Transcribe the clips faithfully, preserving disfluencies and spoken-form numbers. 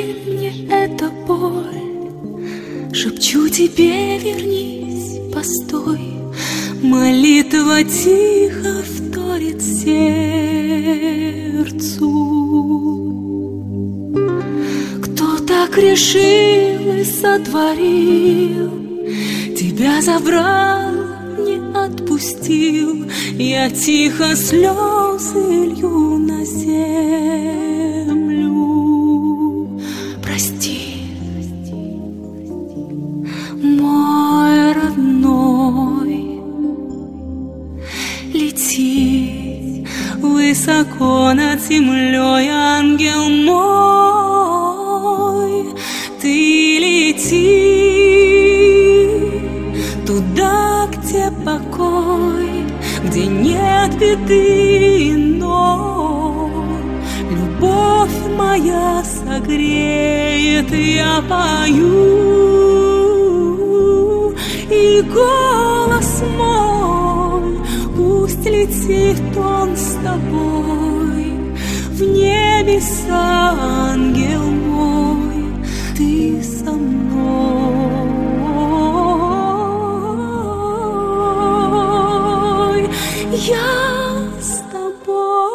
мне эта боль, шепчу тебе, вернись, постой. Молитва тихо вторит сердцу. Кто так решил и сотворил, тебя забрал, не отпустил. Я тихо слезы лью на землю. Прости, мой родной, лети высоко над землей, ангел мой. Ты лети туда, где покой, где нет беды иной. Любовь моя согреет, я пою, и голос мой пусть летит он с тобой в небеса, ангел мой, ты со мной, я с тобой.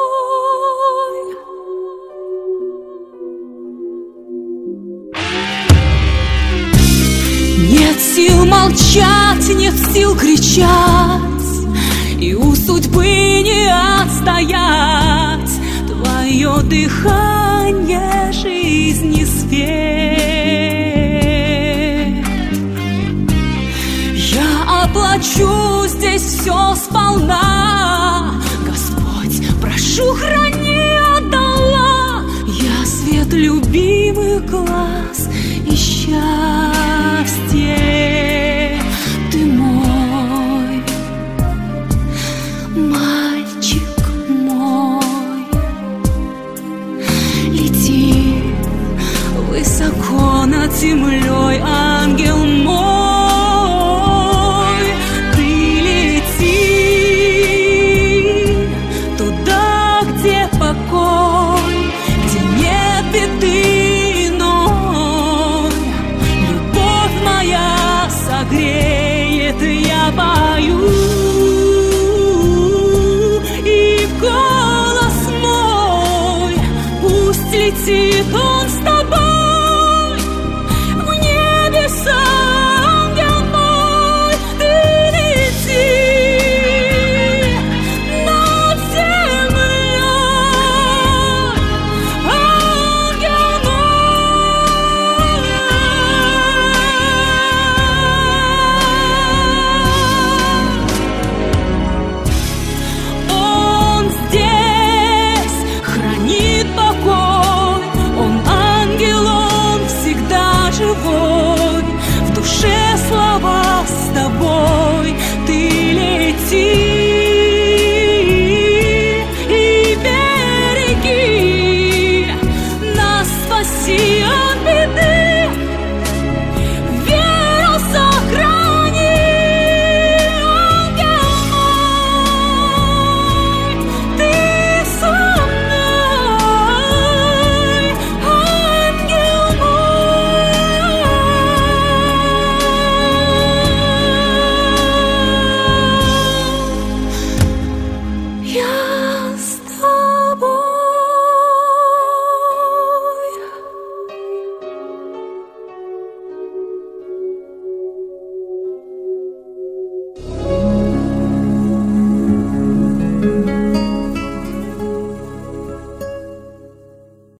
Нет сил молчать, нет сил кричать, и у судьбы не отстоять твое дыхание жизни свет. Я оплачу здесь все сполна, Господь, прошу, храни от Аллах. Я свет любимых глаз и счастье. Ты мой мальчик мой, лети высоко над землей, ангел мой. Ты лети туда, где покой, где нет беды иной. Любовь моя согреет, я пою, и голос мой пусть летит он с тобой